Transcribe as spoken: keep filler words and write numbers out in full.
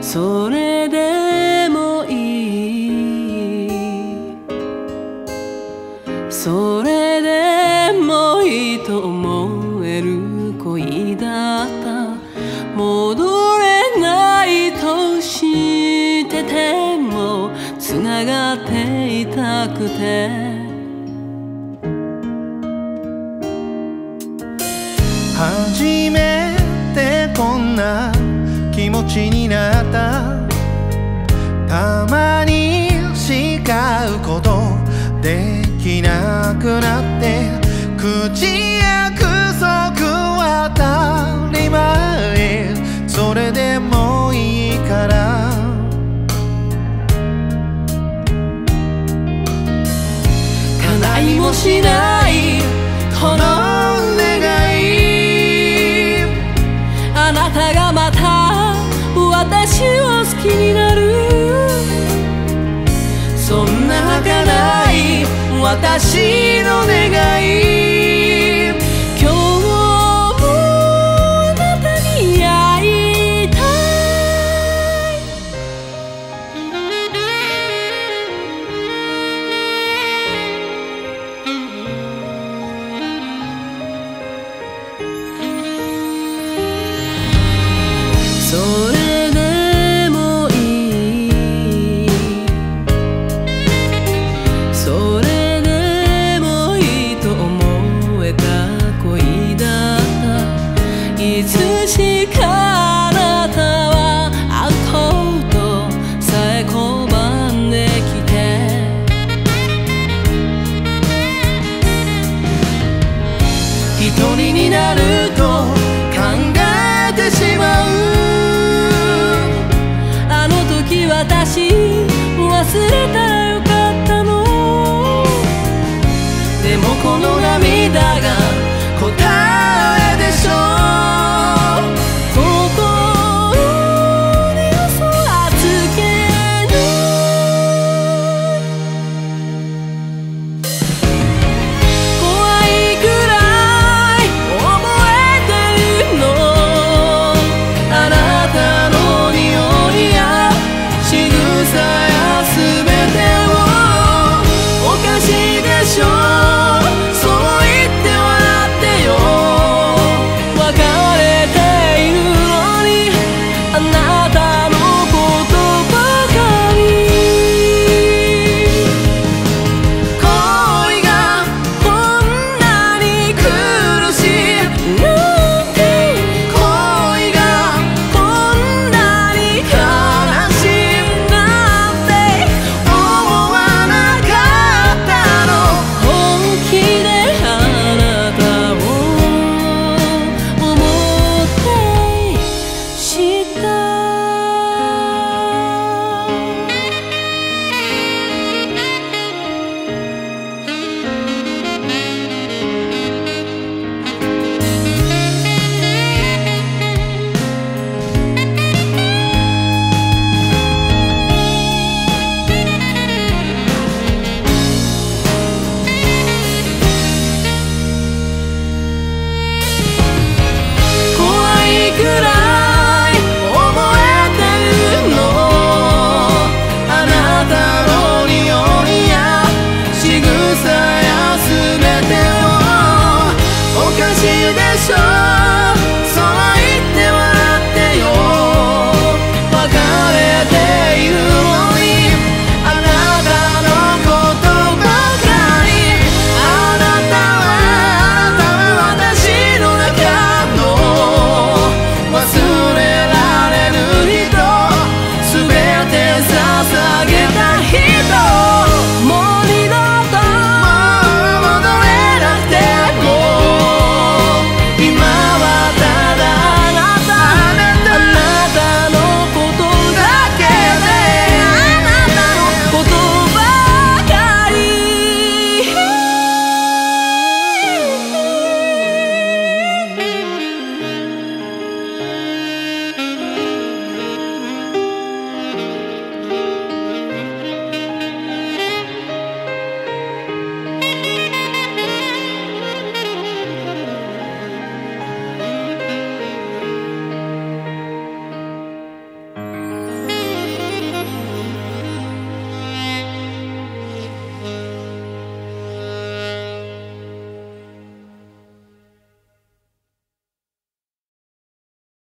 それでもいい、それでもいいと思える恋だった。戻れないとしててもつながっていたくて、 初めてこんな気持ちになった。たまに誓うことできなくなって、口約束は当たり前、それでもいいから叶いもしないこの願い、あなたがまた私を好きになる、そんな儚い私の願い、今日もあなたに会いたい。それでもいい、それでもいいと思えた恋だった。いつしかあなたは会うことさえ拒んできて、一人になると